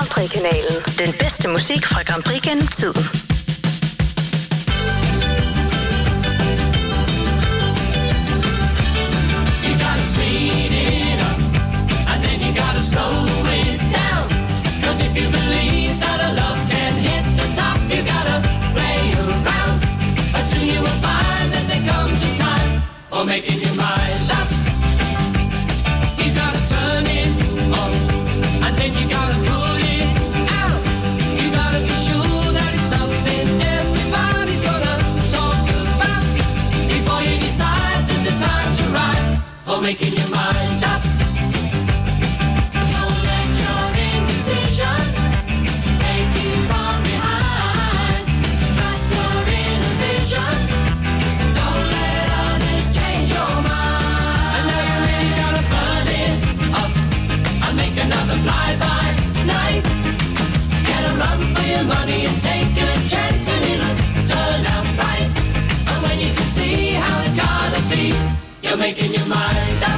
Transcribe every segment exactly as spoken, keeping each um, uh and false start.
Grand Prix-kanalen. Den bedste musik fra Grand Prix gennem tiden. You gotta speed it up, and then you gotta slow it down. Cause if you believe that a love can hit the top, you gotta play around. But soon you will find that there comes a time for making your mind up. You gotta turn it on, and then you gotta put it out. You gotta be sure that it's something everybody's gonna talk about before you decide that the time's right for making your mind up. Don't let your indecision take you from behind. Trust your inner vision. Don't let others change your mind. And now you really gotta burn it up and make another fly-by night. Get a run for your money and take a chance and it'll turn out right. And when you can see how it's gotta be, you're making your mind up.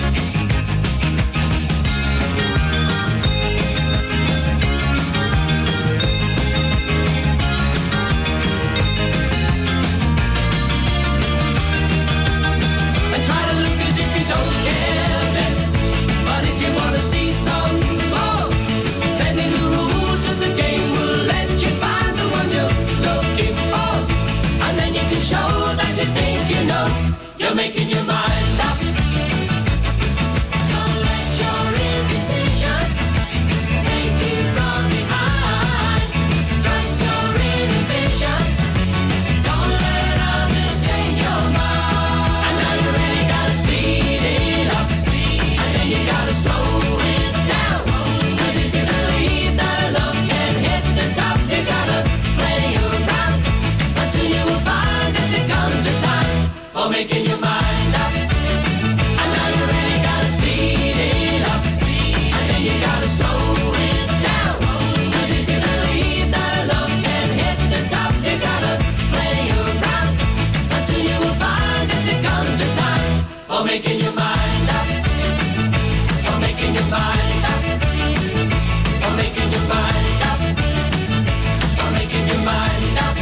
And try to look as if you don't care less. But if you wanna see some more, bending the rules of the game will let you find the one you're looking for. And then you can show that you think you know. You're making your mind up. Don't let your indecision take you from behind. Trust your inner vision. Don't let others change your mind. And now you really gotta speed it up, and then you gotta slow it down. Cause if you believe that a love can hit the top, you gotta play around. But soon you will find that there comes a time for making your mind up. And now you really gotta speed it up, and then you gotta slow it down. Cause if you believe that a love can hit the top, you gotta play around. But soon you will find that there comes a time for making your mind up. For making your mind up. For making your mind up. For making your mind up.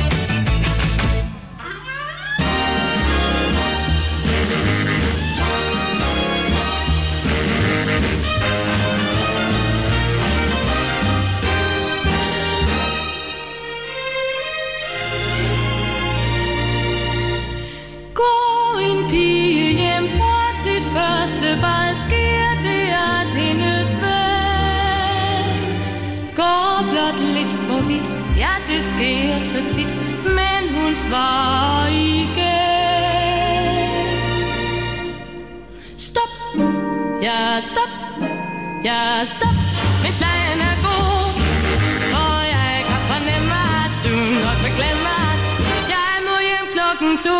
Går en pige hjem fra sit første bal, sker det, at hendes ven går blot lidt for vidt. Ja, det sker så tit, men hun svarer igen. Stop, ja stop, ja stop, mens lejen er god. Og jeg kan fornemme, at du nok vil glemme, at jeg må hjem klokken to.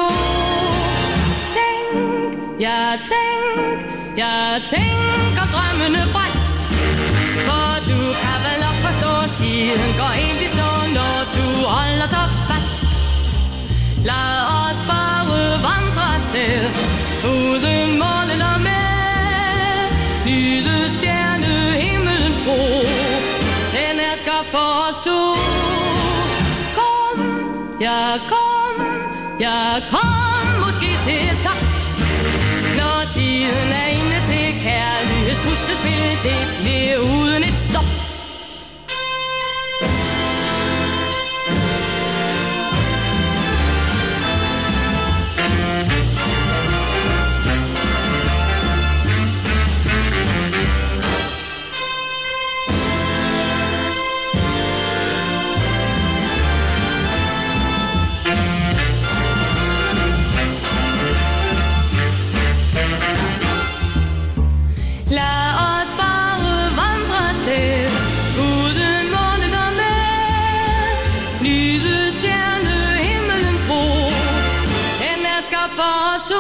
Ja, tænk, ja, tænk om drømmene bræst. For du kan vel nok forstå, tiden går helt i stå, når du holder så fast. Lad os bare vandre afsted, uden mål eller med. Nyde stjerne, himmelens ro, den er skabt for os to. Kom, ja, kom, ja, kom, måske se tak. Når tiden er inde til kærlighedspuslespil, det bliver uden et stop. Lad os bare vandre afsted, uden målet og med. Nyde stjerne, himmelens ro, den er skabt for os to.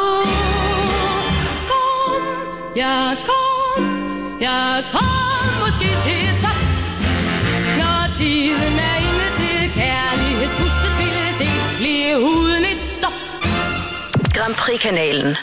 Kom, ja kom, ja kom, måske til tak. Når tiden er inde til kærlighedspustespil, det bliver uden et stop. Grand Prix-kanalen.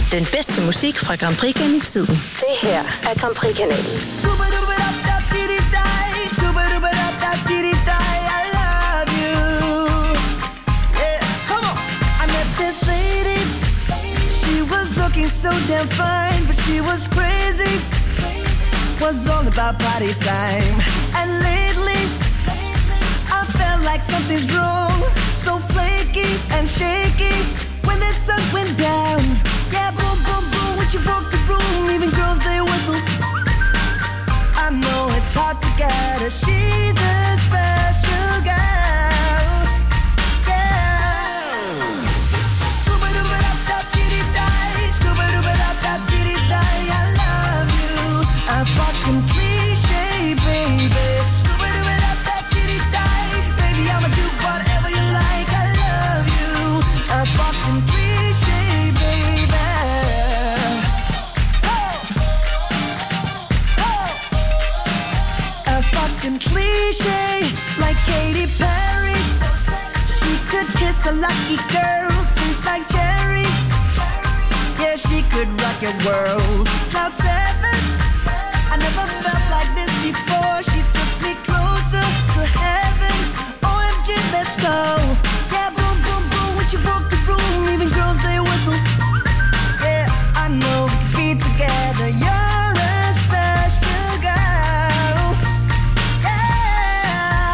Den bedste musik fra Grand Prix gennem tiden. Det her er Grand Prix-kanalen. I love you. Yeah, come on. I met this lady. She was looking so damn fine, but she was crazy. Was all about party time. And lately, I felt like something's wrong. So flaky and shaky when the sun went down. Yeah, boom, boom, boom, when she walked the room, even girls, they whistle. I know it's hard to get her. She's a special girl. Yeah. Scuba-dooba-dap-dap-dee-dee-die, scuba-dooba-dap-dap-dee-dee-die. I love you. A fucking cliche, baby. Scuba-dooba-dap-dap-dee-dee-die. Baby, I'ma do whatever you like. I love you. A fucking cliche, baby. A fucking cliche, like Katy Perry. She could kiss a lucky girl, tastes like cherry. Yeah, she could rock your world. Cloud seven, I never felt like this before. She took me closer to heaven. O M G, let's go. Yeah, boom, boom, boom, when she walked the room, even girls, they whistle. Yeah, I know we could be together. You're a special girl. Yeah.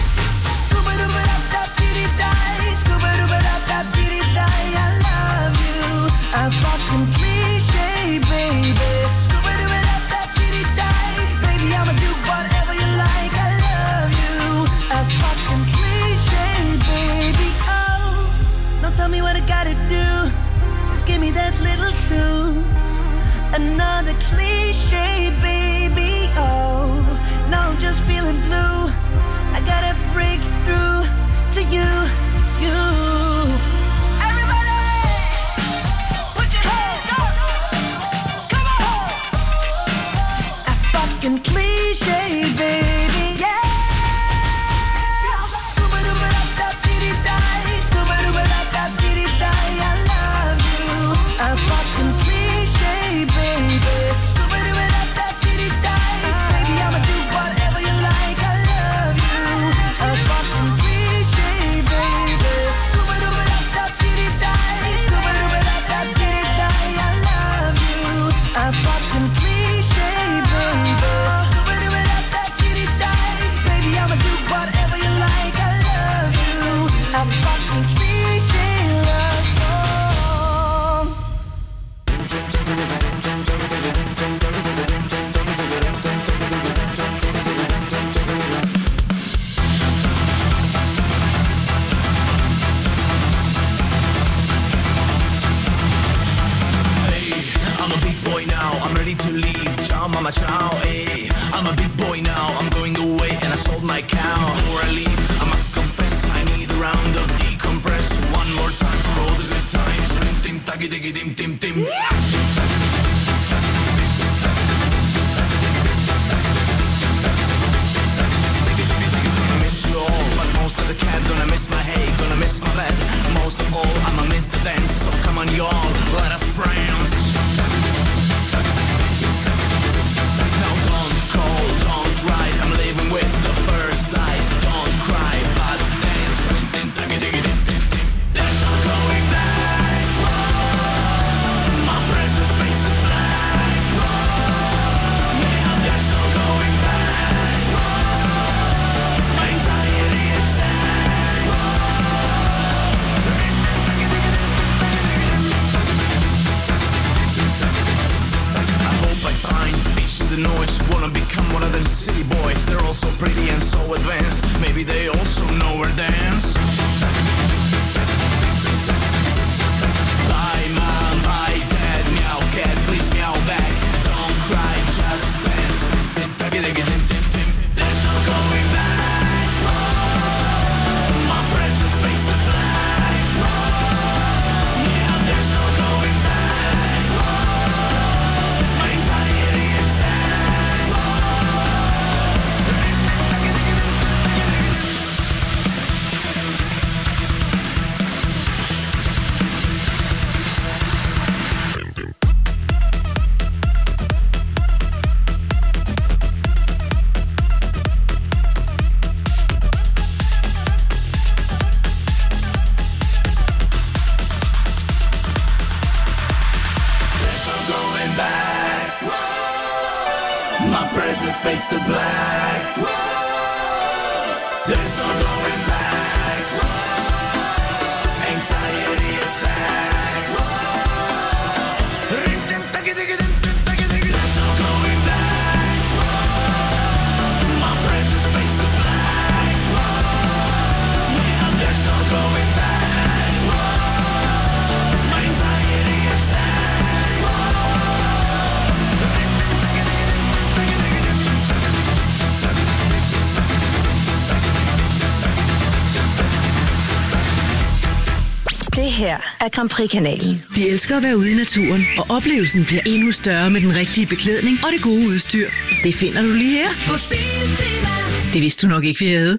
Scuba-dooba-dap-dap-dee-dee-die, scuba-dooba-dap-dap-dee-dee-die. I love you. A fucking cliche, baby. Scuba-dooba-dap-dap-dee-dee-die. Baby, I'ma do whatever you like. I love you. A fucking cliche, baby. Oh, don't tell me what I gotta do. Just give me that little clue. Another cliche, baby. Oh, now I'm just feeling blue. I gotta break through to you, you. Everybody, put your hands up. Come on. A fucking cliche, baby. Yeah. Scuba-dooba-dap-dap-dee-dee-die, scuba-dooba-dap-dap-dee-dee-die. I love you. A fucking cliche, baby. Scuba-dooba-dap-dap-dee-dee-die. Baby, I'ma do whatever you like. I love you. A fucking cliche, baby. Scuba-dooba-dap-dap-dee-dee-die, scuba-dooba-dap-dap-dee-dee-die. I love you. A fucking cliche, baby. Scuba-dooba-dap-dap-dee-dee-die. Baby, I'ma do whatever you like. I love you. A fucking cliche love song. Hey, I'm a big boy now, I'm ready to leave. Ciao mama ciao, hey. I'm a big boy now, I'm going away and I sold my cow. Before I leave, I must confess, I need a round of decompress. One more time for all the good times. Rim tim tagi digi dim tim tim. Gonna miss you all, but most of the cat. Gonna miss my hay, gonna miss my bed. Most of all, I'ma miss the dance. So come on y'all, let us prance. Now don't call, don't write. I'm leaving with the first light. Don't cry, but dance. There's no going back. My presence makes it black. Yeah, there's no going back. My anxiety attacks. I hope I find peace in the noise. Wanna become one of them city boys. They're all so pretty and so advanced. Maybe they also know where dance. Bye mom, bye dad, meow cat, please meow back. Don't cry, just dance. Tim, taggy, diggy, tim, tim, tim. There's no going back. My presence makes it black. Yeah, there's no going back. My anxiety attacks. going back. My presence fades to black. There's no going back. Anxiety attacks. There's no going back. My presence fades to black. Yeah, there's no going back. My anxiety attacks. Det her er Grand Prix-kanalen. Vi elsker at være ude i naturen, og oplevelsen bliver endnu større med den rigtige beklædning og det gode udstyr. Det finder du lige her. Det vidste du nok ikke, vi havde.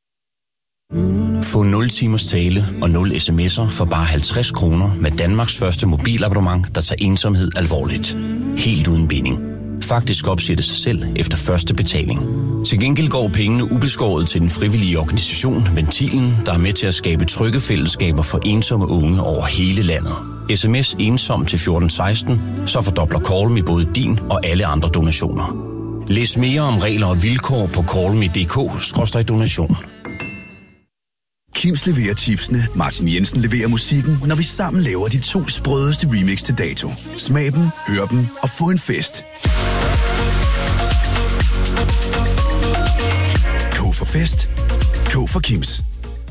Få nul timers tale og nul sms'er for bare halvtreds kroner med Danmarks første mobilabonnement, der tager ensomhed alvorligt. Helt uden binding. Faktisk opsætte sig selv efter første betaling. Til gengæld går pengene ubeskåret til den frivillige organisation Ventilen, der er med til at skabe trygge fællesskaber for ensomme unge over hele landet. Sms ensom til fjorten seksten, så fordobler Call Me både din og alle andre donationer. Læs mere om regler og vilkår på callme punktum d k skråstreg donation. Kims leverer chipsene, Martin Jensen leverer musikken, når vi sammen laver de to sprødeste remix til dato. Smag dem, hør dem og få en fest. K for fest. K for Kims.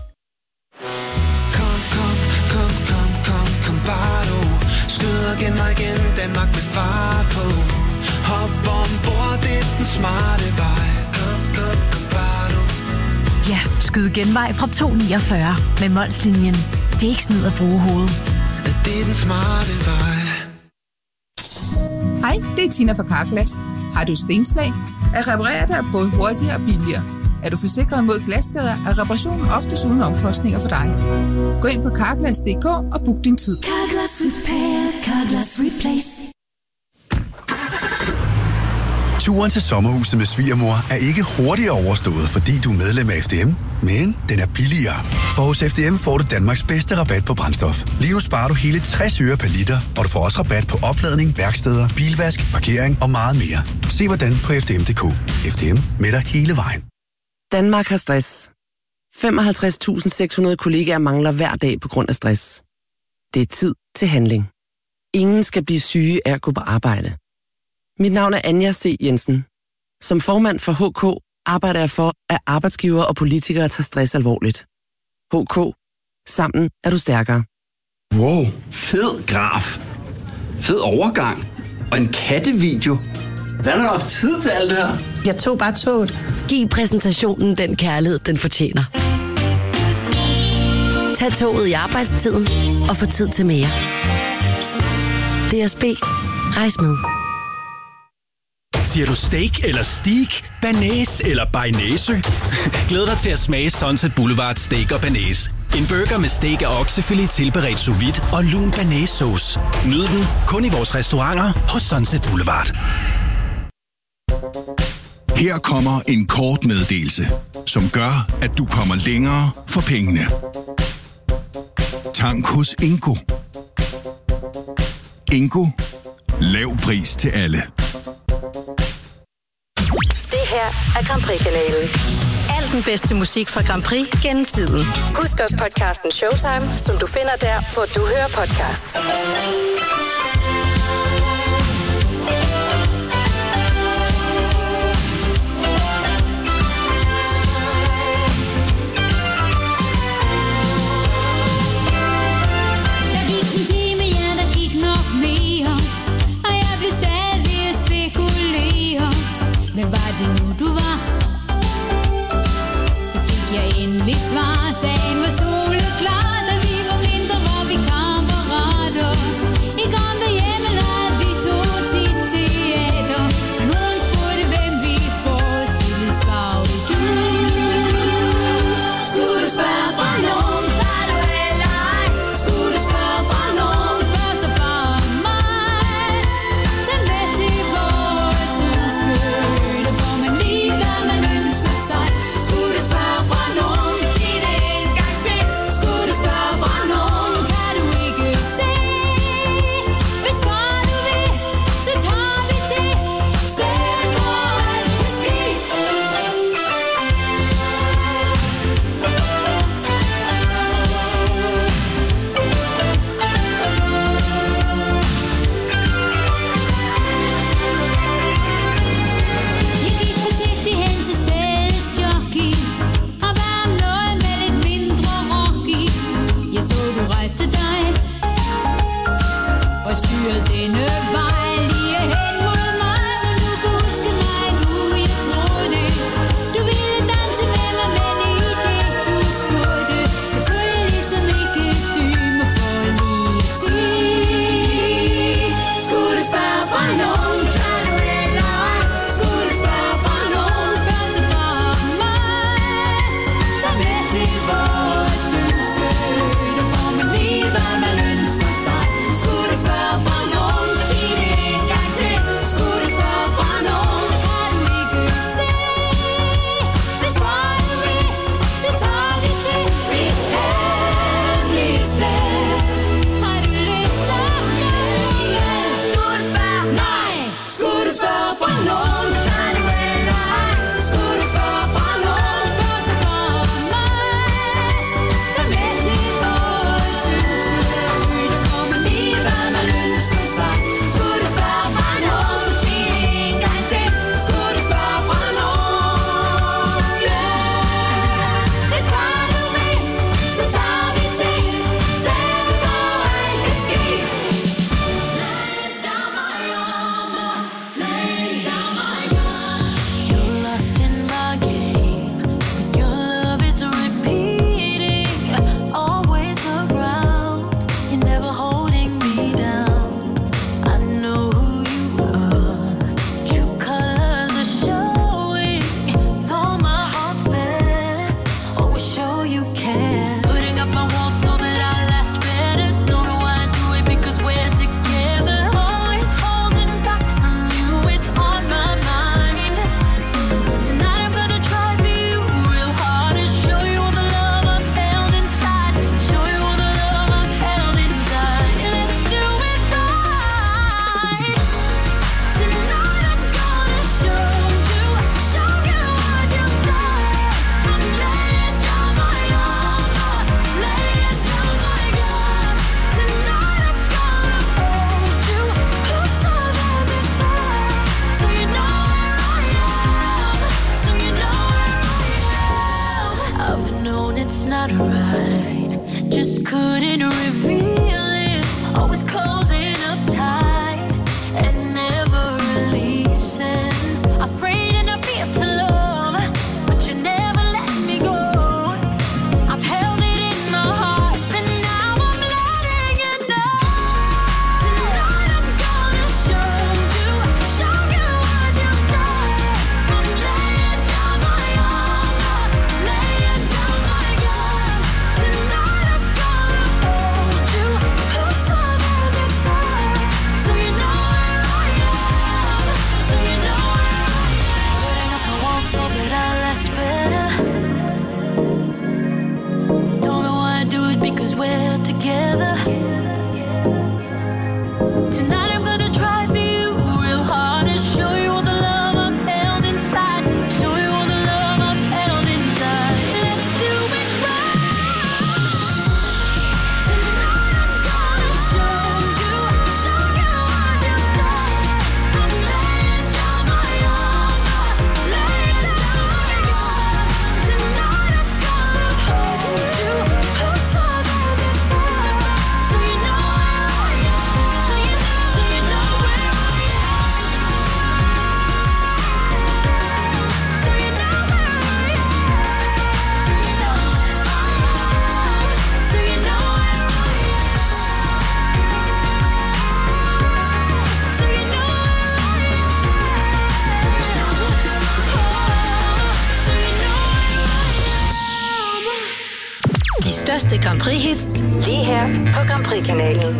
Kom, kom, kom, kom, kom, kom bare du. Skyd og gen mig igen, Danmark med fart på. Hop ombord, det er den smarte vej. Kom, kom, kom bare du. Ja, skyd genvej fra to niogfyrre med Molslinjen. Det er ikke snyd at bruge hovedet. Det er den smarte vej. Hej, det er Tina fra Carglass. Har du stenslag? At reparere det er både hurtigere og billigere. Er du forsikret mod glasskader, er reparationen oftest uden omkostninger for dig. Gå ind på carglass punktum d k og book din tid. Carglass Repair, Carglass Replace. Turen til sommerhuset med svigermor er ikke hurtigere overstået, fordi du er medlem af F D M, men den er billigere. For hos F D M får du Danmarks bedste rabat på brændstof. Lige nu sparer du hele tres øre per liter, og du får også rabat på opladning, værksteder, bilvask, parkering og meget mere. Se hvordan på f d m punktum d k. F D M med dig hele vejen. Danmark har stress. femoghalvtreds tusind seks hundrede kollegaer mangler hver dag på grund af stress. Det er tid til handling. Ingen skal blive syge af at gå på arbejde. Mit navn er Anja C. Jensen. Som formand for H K arbejder jeg for, at arbejdsgivere og politikere tager stress alvorligt. H K. Sammen er du stærkere. Wow, fed graf. Fed overgang. Og en kattevideo. Hvad har du haft tid til alt det her? Jeg tog bare toget. Giv præsentationen den kærlighed, den fortjener. Tag toget i arbejdstiden og få tid til mere. D S B. Rejs med. Siger du steak eller steak, banæs eller bearnaise? Glæd dig til at smage Sunset Boulevard Steak og Banæs. En burger med steak og oksefilet tilberedt sous vide og lun banæssauce. Nyd den kun i vores restauranter hos Sunset Boulevard. Her kommer en kort meddelelse, som gør, at du kommer længere for pengene. Tank hos Ingo. Ingo. Lav pris til alle. Det her er Grand Prix-kanalen. Al den bedste musik fra Grand Prix gennem tiden. Husk også podcasten Showtime, som du finder der, hvor du hører podcast. Der gik en time, ja, der gik nok mere, og jeg blev stadig at spekulere. Men var det nu, du var? Så fik jeg endelig svar. Sagen var soleklar, da vi var mindre, hvor vi kammerater. I kom derhjemme, lavede vi to til teater. Og nogen spurgte, hvem vi forestillede spagte du. Skulle du spørge fra nogen? Var du eller ej? Skulle du spørge fra nogen? Spørg så bare mig. Tag med til vores udskøle, for man lige hvad man ønsker sig. Skulle du spørge fra nogen? Sig det en gang til. Skulle du spørge største Grand Prix-hits lige her på Grand Prix-kanalen.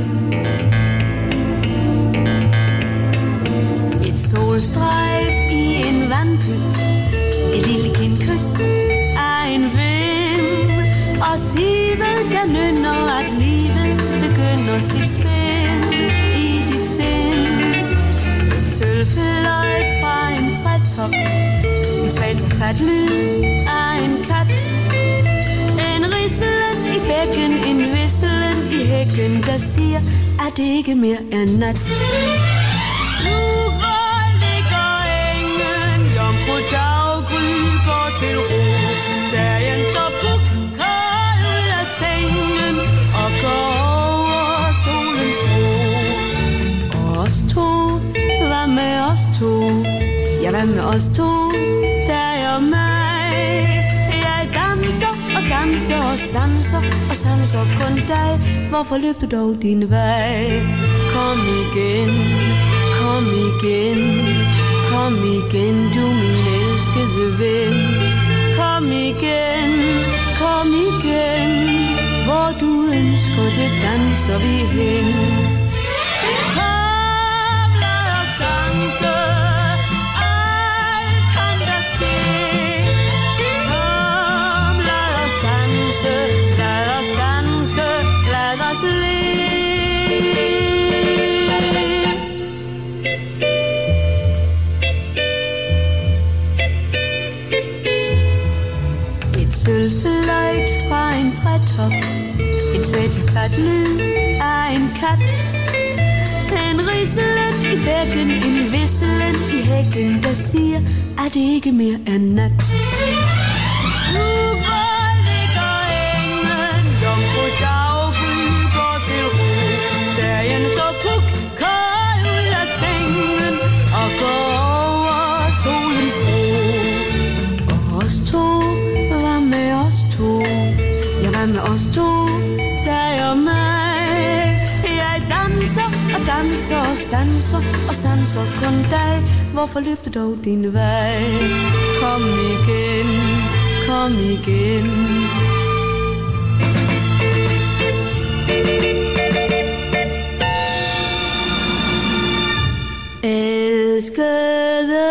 Et solstrejf i en vandpyt, et lille kindkys af en vind, og sivet der nynner, at livet begynder sit spil i dit sind. Et sølvfløjt fra en trætop, en svag taget lyd af en kat, en rislen i bækken, en visselen i hækken, der siger, at det ikke mere er nat. Nu hvor ligger engen, jomfru daggry går til ro, dagen står puk, kold ud af sengen og går over solens bro. Og os to, hvad med os to? Ja, hvad med os to? Dig og mig. Jeg danser og danser og danser og sanser kun dig. Hvorfor løber dog din vej? Kom igen, kom igen, kom igen, du min elskede ven. Kom igen, kom igen, hvor du ønsker det danser vi hen. Kom, lad os danse. Sølvfløjt fra en trætop, en svætefat lyd af en kat, en rislen i bækken, en visselen i hækken, der siger, at det ikke mere er nat. Nu hvor ligger engen, jomfru daggry går til ro, dagen står puk, kold ud af sengen og går over solens bro. Og os to, hvad med os to? Ja, hvad med os to? Dig og mig. Jeg danser og danser og danser og sanser kun dig. Hvorfor løb du dog din vej? Kom igen, kom igen. Elskede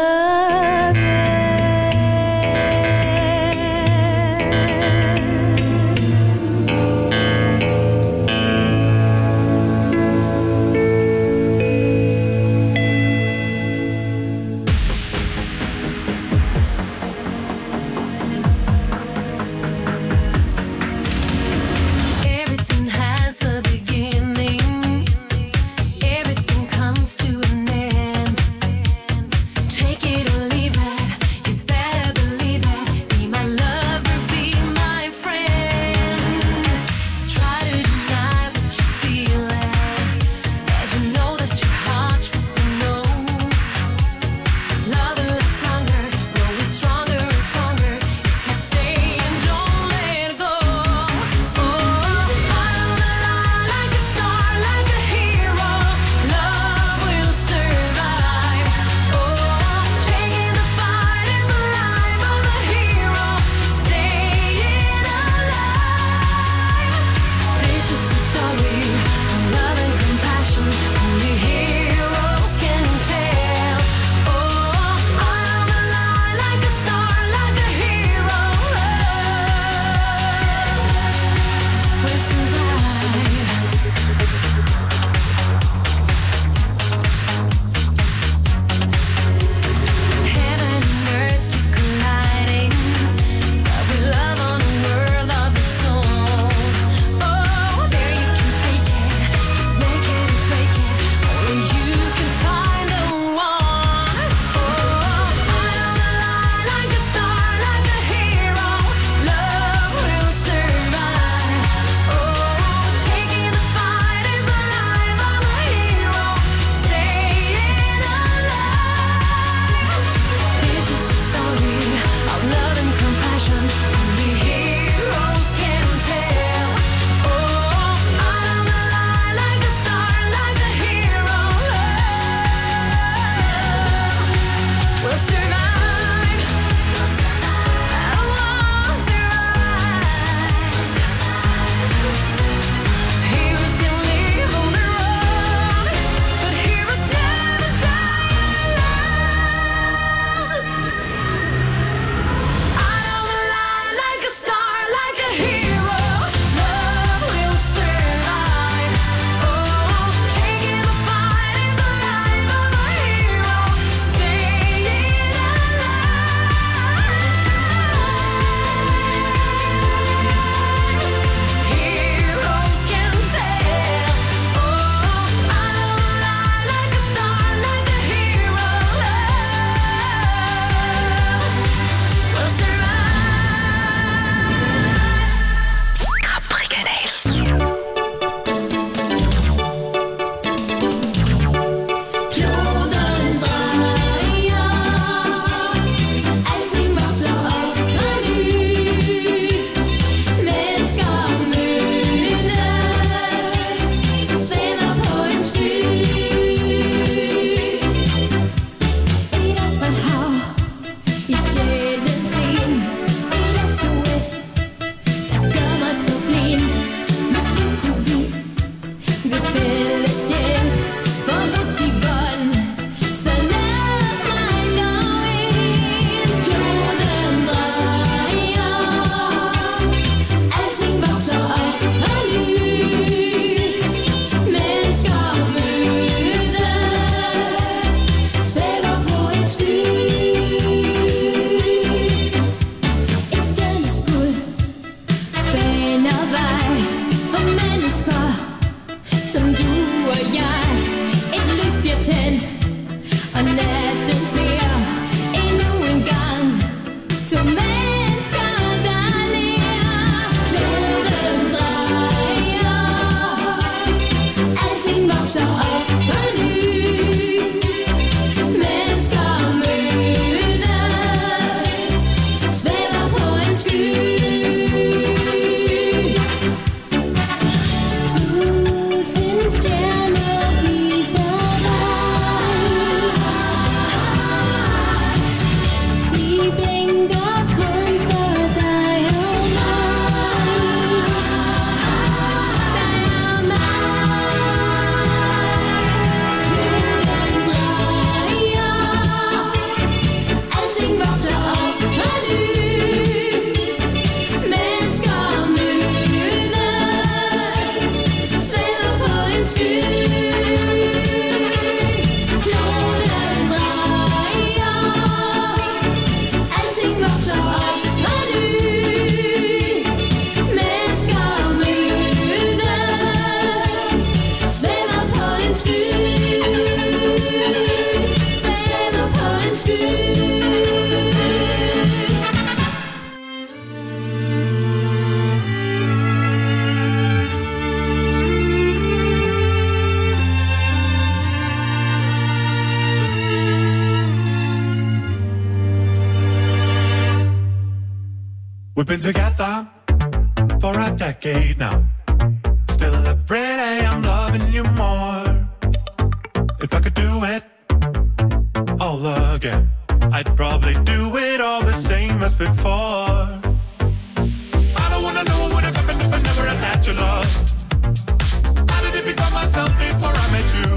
Take We've been together for a decade now. Still every day I'm loving you more. If I could do it all again, I'd probably do it all the same as before. I don't wanna know what would have happened if I never had had your love. How did it become myself before I met you?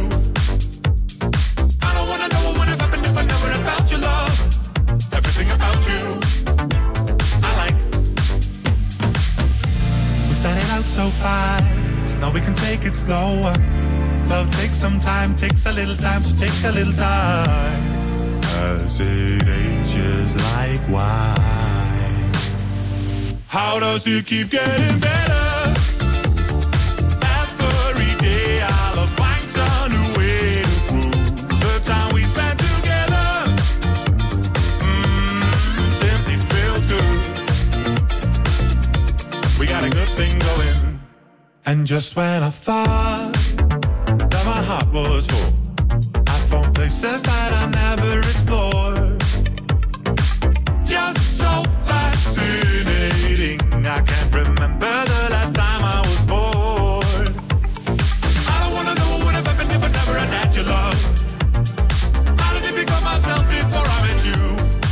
I don't wanna know what would have happened if I never had felt your love. Everything about you I like. We started out so fast, now we can take it slower. Love takes some time, takes a little time, so take a little time. As it ages like wine. How does it keep getting better? Every day I'll find some new way to grow. The time we spend together mm, simply feels good. We got a good thing going. And just when I thought that my heart was full, I found places that I never explored. You're so fascinating, I can't remember the last time I was bored. I don't wanna know what would have happened if I never had had your love. How did it become myself before I met you?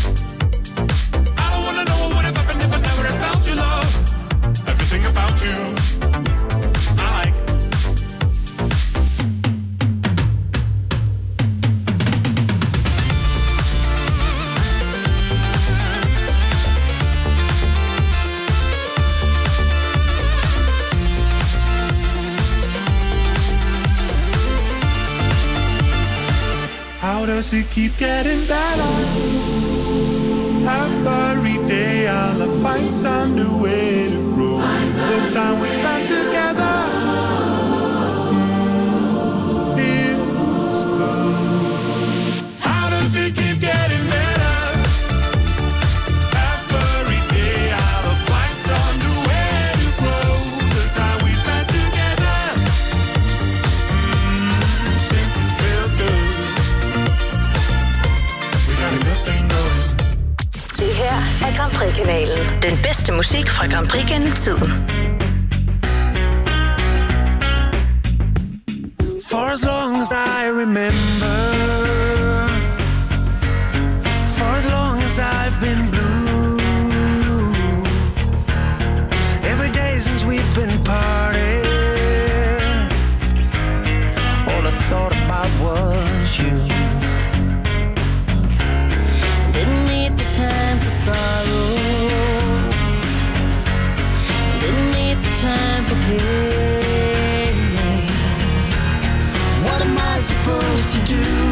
I don't wanna know what would have happened if I never had felt your love. Everything about you I like. How does it keep getting better? Every day I'll find some new way to grow. The time we spend together mm, feels good. How does it keep getting better? Every day I'll find some new way to grow. The time we spend together mm, simply feels good. Det her er Grand Prix-kanalen. Den bedste musik fra Grand Prix gennem tiden. For as long as I remember, for as long as I've been blue, every day since we've been parted, all I thought about was you. Didn't need the time for sorrow, didn't need the time for pain. What am I supposed to do?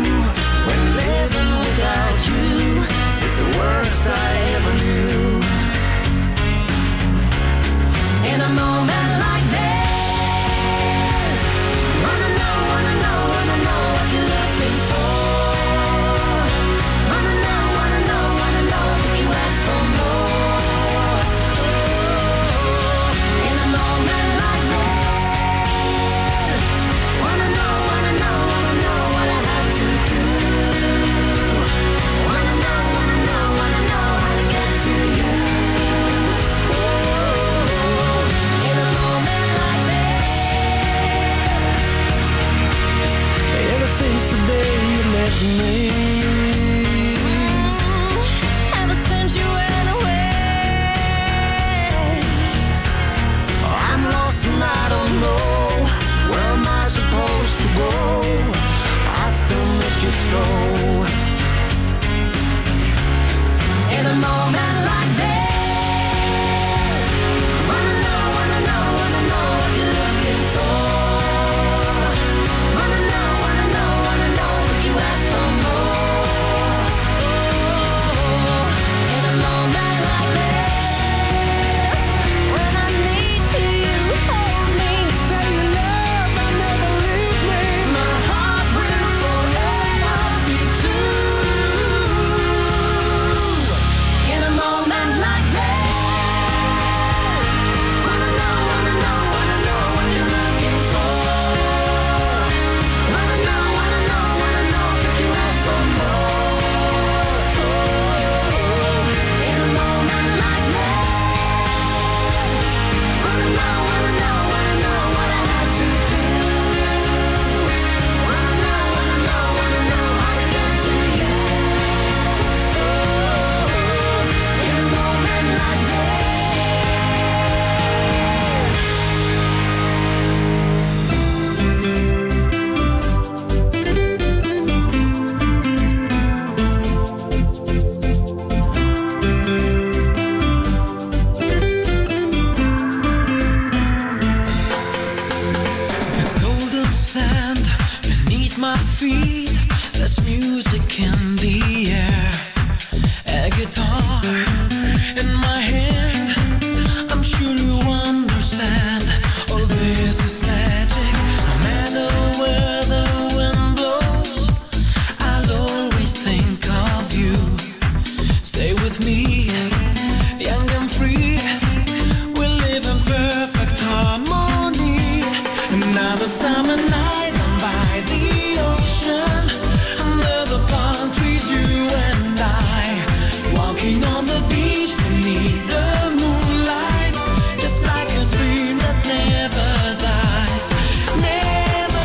music in the air, a guitar in my hand. I'm sure you understand. All this is magic. No matter where the wind blows, I'll always think of you. Stay with me, young and free. We'll live in perfect harmony. Another summer night, I'm by the ocean, under the palm trees, you and I, walking on the beach beneath the moonlight, just like a dream that never dies, never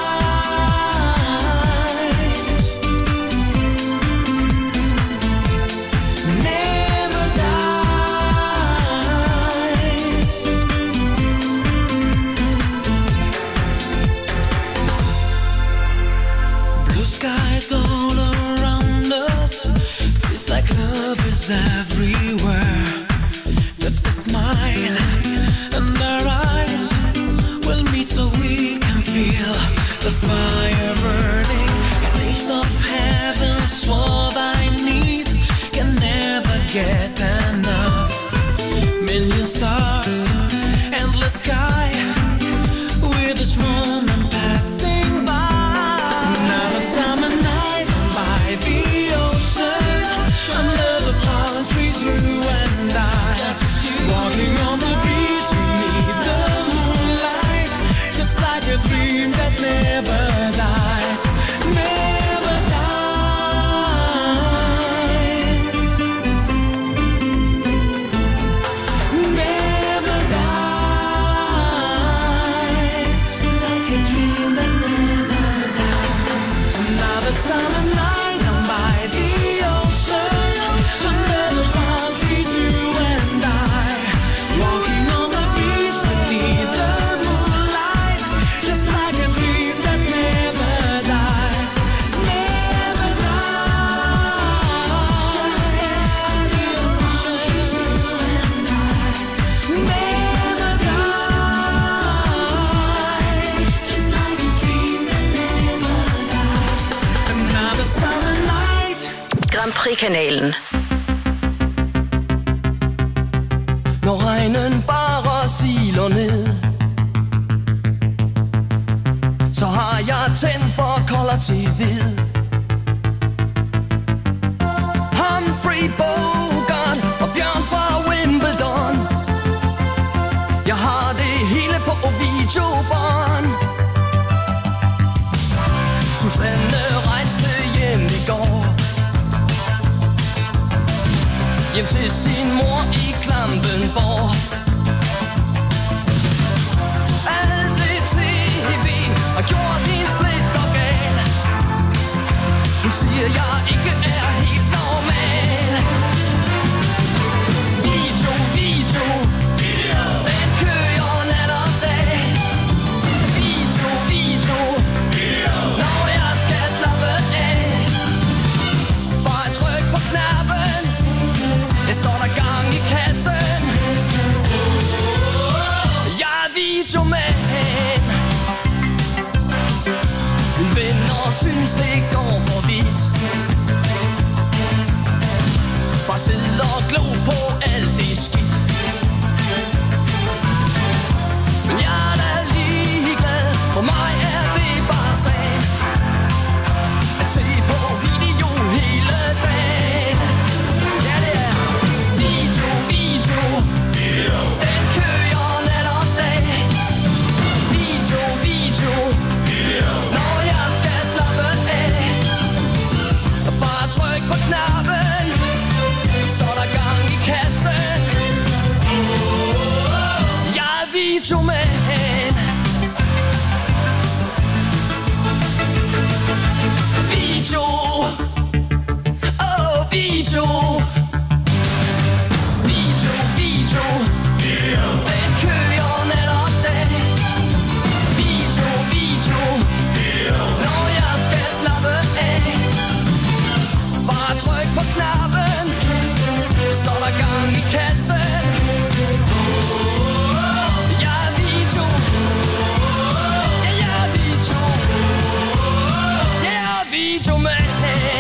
dies, never dies. Blue skies all around us, feels like love is everywhere. Just a smile and our eyes will meet so we can feel the fire burning. A taste of heaven's what I need, can never get enough. Million stars, endless sky, with each moment passing by. Another summer night by the ocean, under the palm trees, you and I, walking on the beach beneath the moonlight, just like a dream that never dies, never dies, never dies, like a dream that never dies. Another summer night, I'm by the ocean, under the palm trees, you and I, walking on the beach beneath the moonlight, just like a dream that never dies, never dies, never dies, just like a dream that never dies. Another summer night. Grand Prix-kanalen. Når regnen bare siler ned, så har jeg tændt for kolder til hvid. Humphrey Bogart og Bjørn fra Wimbledon, jeg har det hele på videobånd. Susanne rejste hjem i går, hjem til sin mor i Klampenborg. Alt det tv har gjort din splitter gal. Hun siger, jeg ikke er helt normal. Video, video, den kører nat og dag. Video, video, når jeg skal slappe af. Bare tryk på knappen, så er der gang i kassen. Jeg er videomand. Venner synes det går for vidt. Bare sidde og glo på alt det skidt. Men jeg er da ligeglad, for mig er det bare sagen at se på video hele dagen. Ja, det er video, video, den kører nat og dag. Video, video, når jeg skal slappe af. Bare tryk på knappen, så er der gang i kassen. Jeg er videomand. Video, oh video, video, video, den kører nat og dag. Video, video, når jeg skal slappe af. Bare tryk på knappen, så er der gang i kassen. Jeg er video, ja, jeg er video, jeg er video med.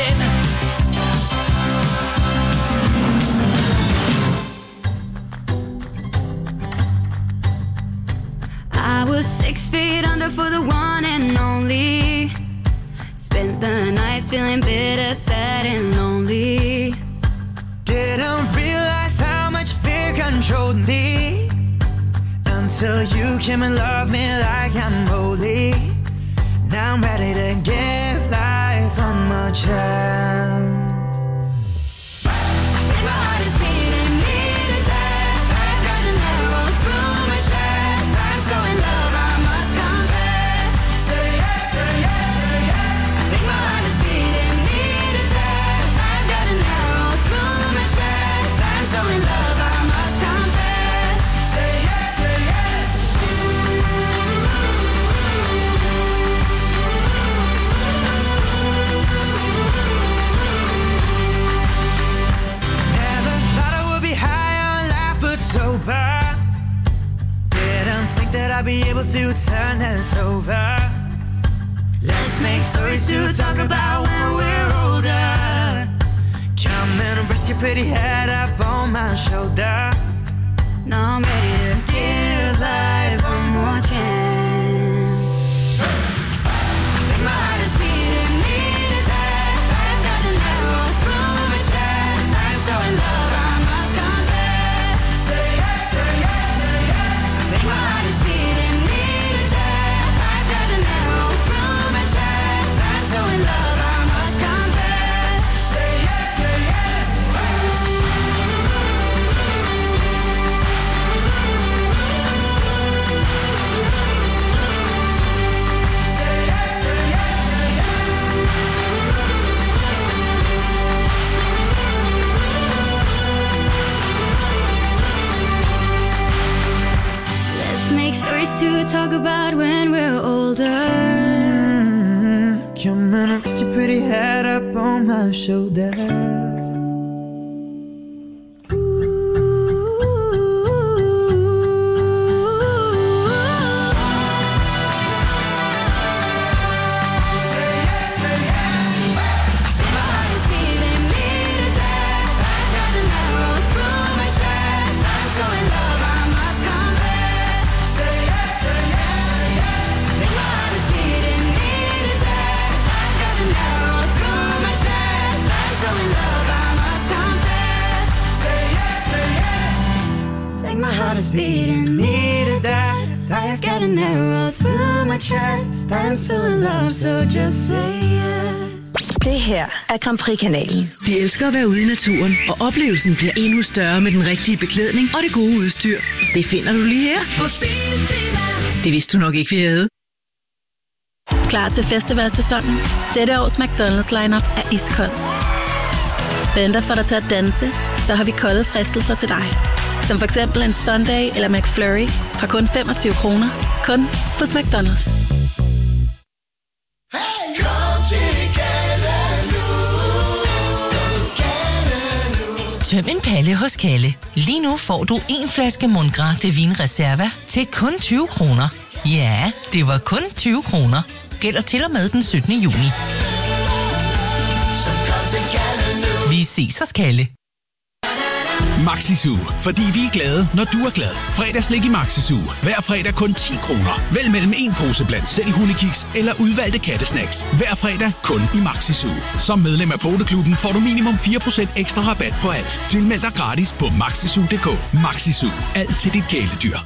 it under for the one and only. Spent the nights feeling bitter, sad and lonely. Didn't realize how much fear controlled me until you came and loved me like I'm holy. Now I'm ready to give life one more chance. I think my heart is beating me to death. I've got an arrow through my chest. I'm so in love, I must confess. Say yes, say yes, say yes. I think my heart is beating me to death. I've got an arrow through my chest. I'm so in love, I must confess. Say yes, say yes. Never thought I would be high on life, but sober. Didn't think that I'd be able to turn this over. Let's make stories to talk about when we're older. Come and rest your pretty head up on my shoulder. Now I'm ready to give life one more chance. I think my heart is beating me to death. I've got an arrow through my chest. I'm so in love, I must confess. Say yes, say yes, say yes. I think my heart is beating me to death. I've got an arrow through my chest. I'm so in love, I must confess. Say yes, say yes. Say yes, say yes, say yes. Let's make stories to talk about when we're older. Come and rest your pretty head up on my shoulder. My heart is beating me to death. I've got an arrow through my chest. I'm so in love, so just say yes. Det her er Grand Prix-kanalen. Vi elsker at være ude i naturen, og oplevelsen bliver endnu større med den rigtige beklædning og det gode udstyr. Det finder du lige her. På Biltema. Det vidste du nok ikke, vi havde. Klar til festivalsæsonen? Dette års McDonald's lineup er iskold. Venter for dig til at danse, så har vi kolde fristelser til dig. Som for eksempel en Sunday eller McFlurry fra kun femogtyve kroner. Kun hos McDonald's. Tøm en palle hos Kalle. Lige nu får du en flaske Mundgras de Vin Reserva til kun tyve kroner. Ja, det var kun tyve kroner. Gælder til og med den syttende juni. Vi ses hos Kalle. Maxisu, fordi vi er glade, når du er glad. Fredagslik i Maxisu. Hver fredag kun ti kroner. Vælg mellem en pose blandt selv hundekiks eller udvalgte kattesnacks. Hver fredag kun i Maxisu. Som medlem af Poteklubben får du minimum fire procent ekstra rabat på alt. Tilmeld dig gratis på maxisu punktum d k. Maxisu. Alt til dit kæledyr.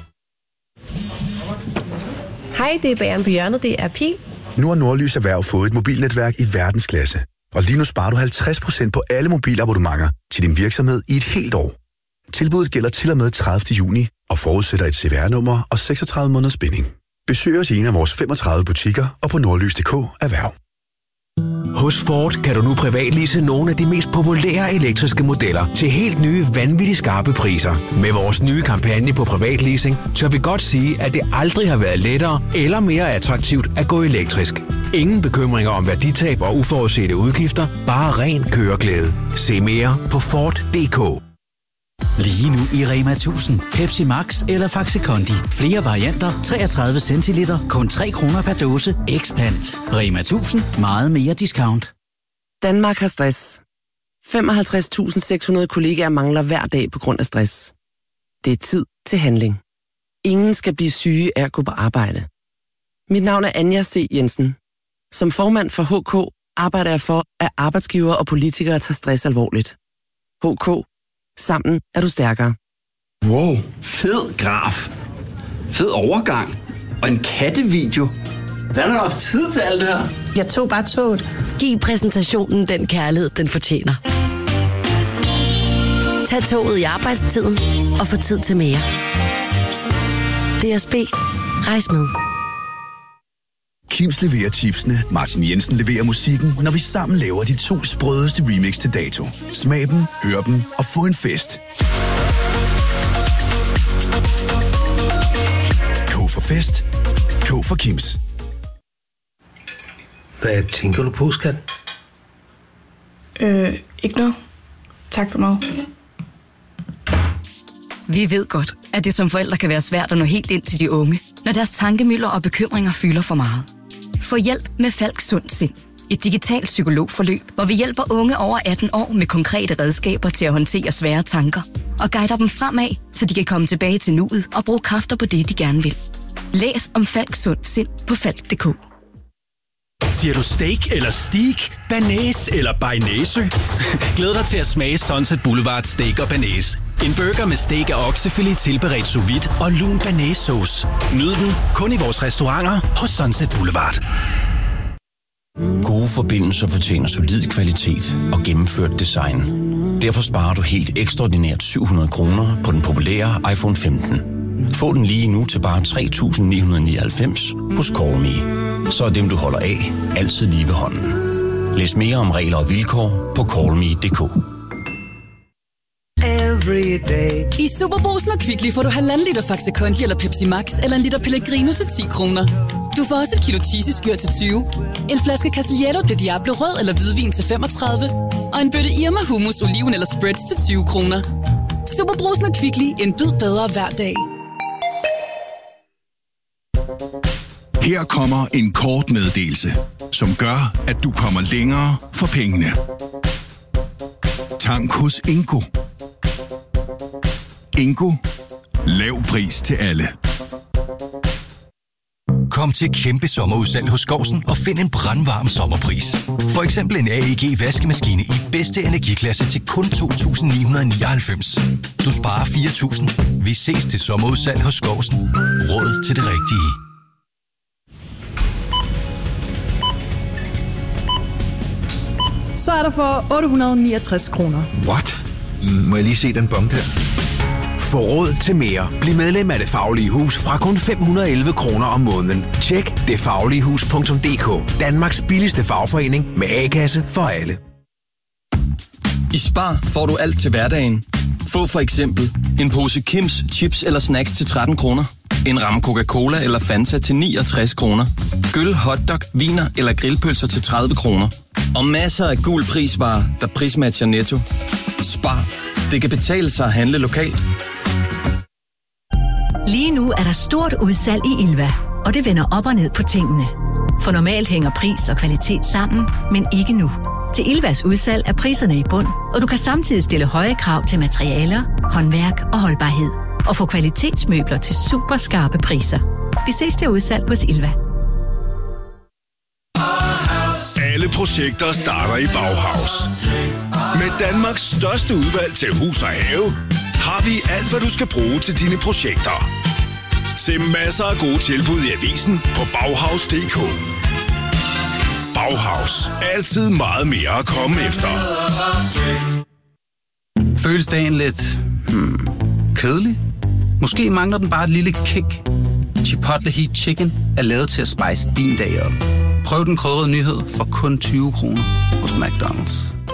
Hej, det er Bageren på hjørnet. Det er Pil. Nu har Nordlys Erhverv fået et mobilnetværk i verdensklasse. Og lige nu sparer du halvtreds procent på alle mobilabonnementer til din virksomhed i et helt år. Tilbuddet gælder til og med tredivte juni og forudsætter et C V R-nummer og seksogtredive måneders binding. Besøg os i en af vores femogtredive butikker og på nordlys punktum d k erhverv. Hos Ford kan du nu privatlease nogle af de mest populære elektriske modeller til helt nye, vanvittigt skarpe priser. Med vores nye kampagne på privatleasing tør vi godt sige, at det aldrig har været lettere eller mere attraktivt at gå elektrisk. Ingen bekymringer om værditab og uforudsete udgifter, bare ren køreglæde. Se mere på Ford punktum d k. Lige nu i Rema tusind. Pepsi Max eller Faxi Kondi. Flere varianter, treogtredive centiliter, kun tre kroner per dåse. Expand. Rema tusind. Meget mere discount. Danmark har stress. femoghalvtreds tusind seks hundrede kollegaer mangler hver dag på grund af stress. Det er tid til handling. Ingen skal blive syge af at gå på arbejde. Mit navn er Anja C. Jensen. Som formand for H K arbejder jeg for, at arbejdsgivere og politikere tager stress alvorligt. H K. Sammen er du stærkere. Wow, fed graf. Fed overgang. Og en kattevideo. Hvad har du haft tid til alt det her? Jeg tog bare toget. Giv præsentationen den kærlighed, den fortjener. Tag toget i arbejdstiden og få tid til mere. D S B. Rejs med. Kims leverer chipsene, Martin Jensen leverer musikken, når vi sammen laver de to sprødeste remix til dato. Smag dem, hør dem og få en fest. K for fest. K for Kims. Hvad tænker du på, skat? Øh, ikke noget. Tak for meget. Vi ved godt, at det som forældre kan være svært at nå helt ind til de unge, når deres tankemylder og bekymringer fylder for meget. Få hjælp med Falk Sund Sind. Et digitalt psykologforløb, hvor vi hjælper unge over atten år med konkrete redskaber til at håndtere svære tanker og guider dem fremad, så de kan komme tilbage til nuet og bruge kræfter på det, de gerne vil. Læs om Falk Sund Sind på falk punktum d k. Siger du steak eller steak, banæs eller bearnaise? Glæd dig til at smage Sunset Boulevard Steak og Banæs. En burger med steak af oksefilet tilberedt sous vide og lun banæssauce. Nyd den kun i vores restauranter hos Sunset Boulevard. Gode forbindelser fortjener solid kvalitet og gennemført design. Derfor sparer du helt ekstraordinært syv hundrede kroner på den populære iPhone femten. Få den lige nu til bare tre tusind ni hundrede nioghalvfems hos Callme. Så er dem, du holder af, altid lige ved hånden. Læs mere om regler og vilkår på callme punktum d k. I Superbrugsen og Kvickly får du halvanden liter Faxe Kondi eller Pepsi Max eller en liter Pellegrino til ti kroner. Du får også et kilo cheesy-skyr til tyve, en flaske Casiglietto de Diablo rød eller hvidvin til femogtredive og en bøtte Irma hummus, oliven eller spreads til tyve kroner. Superbrugsen og Kvickly, en bid bedre hver dag. Her kommer en kort meddelelse, som gør, at du kommer længere for pengene. Tank hos Ingo. Ingo. Lav pris til alle. Kom til kæmpe sommerudsalg hos Skovsen og find en brandvarm sommerpris. For eksempel en A E G vaskemaskine i bedste energiklasse til kun to tusind ni hundrede nioghalvfems. Du sparer fire tusind. Vi ses til sommerudsalg hos Skovsen. Råd til det rigtige. Så er der for otte hundrede niogtres kroner. What? Må jeg lige se den bong der? Få råd til mere. Bliv medlem af Det Faglige Hus fra kun fem hundrede og elleve kroner om måneden. Tjek det faglige hus punktum d k. Danmarks billigste fagforening med A-kasse for alle. I Spar får du alt til hverdagen. Få for eksempel en pose Kims chips eller snacks til tretten kroner. En ramme Coca-Cola eller Fanta til niogtres kroner. Gyll, hotdog, viner eller grillpølser til tredive kroner. Og masser af gul prisvarer, der prismatcher Netto. Spar. Det kan betale sig at handle lokalt. Lige nu er der stort udsalg i Ilva, og det vender op og ned på tingene. For normalt hænger pris og kvalitet sammen, men ikke nu. Til Ilvas udsalg er priserne i bund, og du kan samtidig stille høje krav til materialer, håndværk og holdbarhed. Og få kvalitetsmøbler til super skarpe priser. Vi ses til udsalg hos Ilva. Alle projekter starter i Bauhaus. Med Danmarks største udvalg til hus og have, har vi alt, hvad du skal bruge til dine projekter. Se masser af gode tilbud i avisen på bauhaus punktum d k. Bauhaus. Altid meget mere at komme efter. Føles dagen lidt hmm, kedelig? Måske mangler den bare et lille kick. Chipotle Heat Chicken er lavet til at spice din dag op. Prøv den krydrede nyhed for kun tyve kroner hos McDonald's.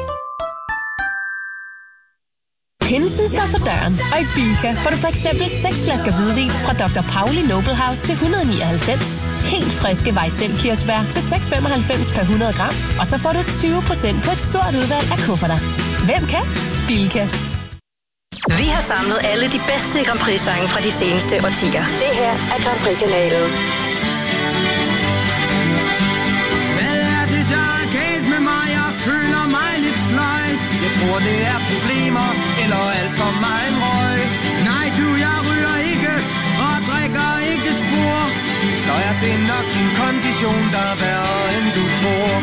Pinsen står for døren, og i Bilka får du for eksempel seks flasker hvidvin fra doktor Pauli Noble House til et hundrede og nioghalvfems. Helt friske Weissel-kirsebær til seks komma femoghalvfems per hundrede gram. Og så får du tyve procent på et stort udvalg af kufferter. Hvem kan? Bilka. Vi har samlet alle de bedste Grand Prix-sange fra de seneste årtier. Det her er Grand Prix-kanalen. Hvad er det, der er galt med mig? Jeg føler mig lidt sløj. Jeg tror, det er problemer, eller alt for meget røg. Nej, du, jeg ryger ikke, og drikker ikke spor. så er det nok din kondition, der er værre end du tror.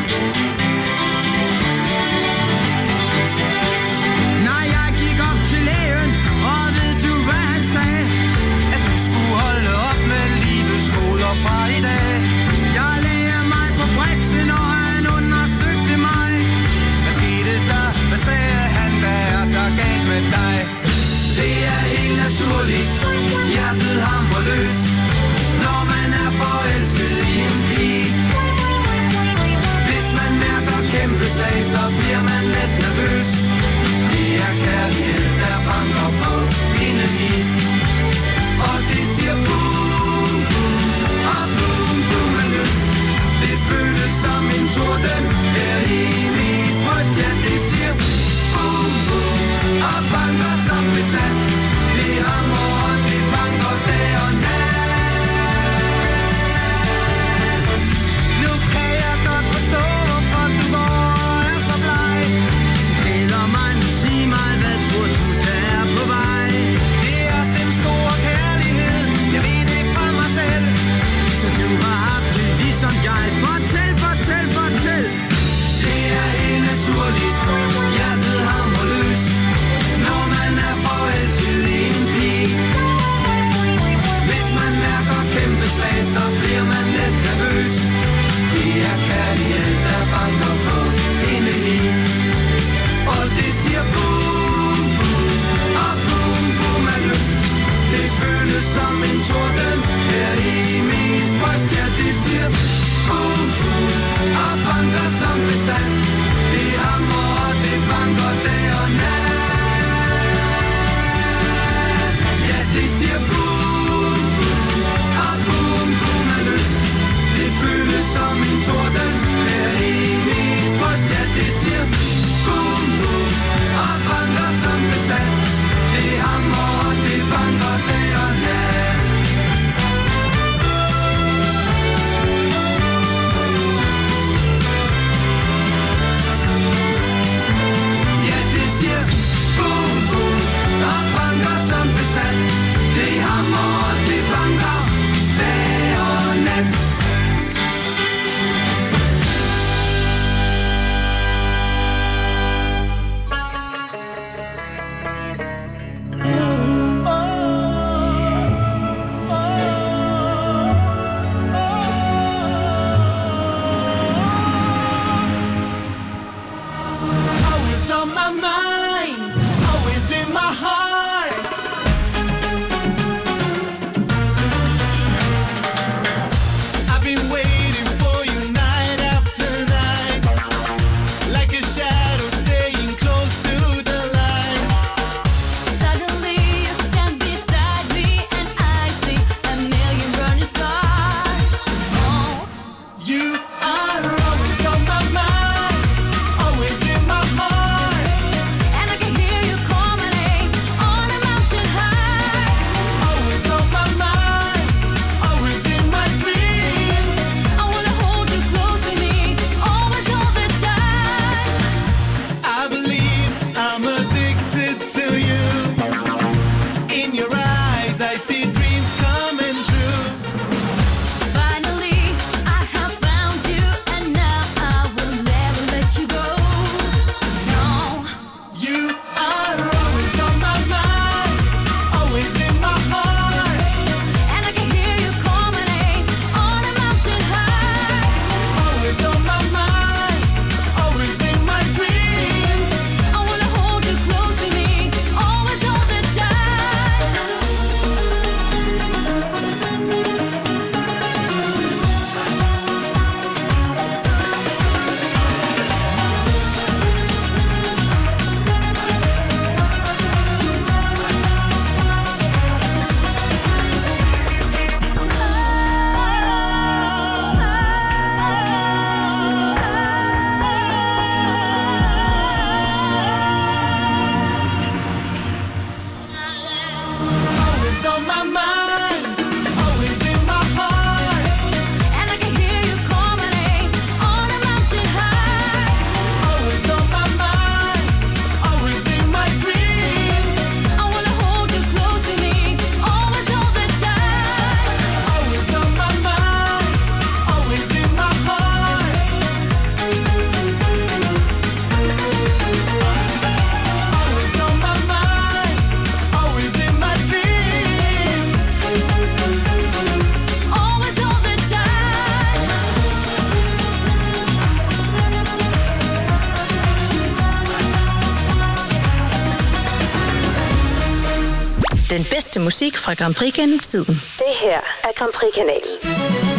Når jeg gik op til lægen, og ved du hvad han sagde? At du skulle holde op med livets goder fra i dag. Jeg lagde mig på briksen, og han undersøgte mig. Hvad skete der? Hvad sagde han? Hvad er der galt med dig? Det er helt naturligt, hjertet hamrer løs, når man er forelsket i en pige. Hvis man mærker kæmpe slag, så bliver man let nervøs. Det er kærlighed, der banker på indeni. Og det siger boom, boom, og boom, boom med lyst. Det føles som en torden her i mit bryst. Ja, det siger boom, boom, og banker som besat. Det hamrer og det banker dag og nat. Nu kan jeg godt forstå, hvorfor du går er så bleg. Det glæder mig, nu sig mig, hvad tror du, der er på vej? Det er den store kærlighed, jeg ved det fra mig selv. Så du har haft det ligesom jeg. Fortæl, fortæl, fortæl. Det er helt naturligt, hjertet hamrer løs, når man er forelsket i en pige. Hvis man mærker kæmpe slag, så bliver man let nervøs. Det er kærlighed, der banker på indeni. Og det siger boom, boom, og boom, boom af lyst. Det føles som en torden her i min bryst. Ja, det siger boom, boom, og banker som besat. Det hamrer og det banker dag og nat. Ja, det siger boom, og boom, boom af lyst. Det føles som en torden her i min bryst. Ja, det siger boom, boom, og banker som besat. Det hamrer og det banker dag og nat. Ja, det siger boom, boom, og banker som besat. Det hamrer og det banker dag og nat. Always on my mind, always in my heart. I've been waiting for you night after night, like a shadow staying close to the light. Suddenly you stand beside me and I see a million burning stars. Oh, You are always on my mind, always in my heart. and I can hear you call my name Den bedste musik fra Grand Prix gennem tiden. Det her er Grand Prix-kanalen.